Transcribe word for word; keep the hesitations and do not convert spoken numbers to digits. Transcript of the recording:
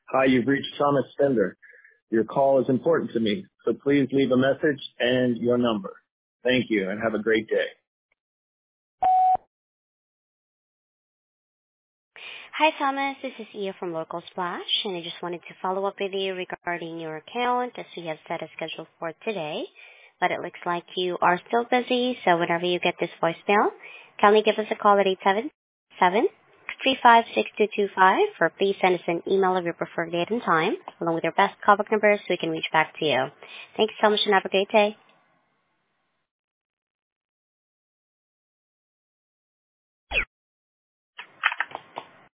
Hi, you've reached Thomas Spender. Your call is important to me, so please leave a message and your number. Thank you, and have a great day. Hi, Thomas. This is Ia from Local Splash, and I just wanted to follow up with you regarding your account as we have set a schedule for today. But it looks like you are still busy, so whenever you get this voicemail, kindly give us a call at eight seven seven, three five six two two five, or please send us an email of your preferred date and time, along with your best callback number so we can reach back to you. Thanks so much and have a great day.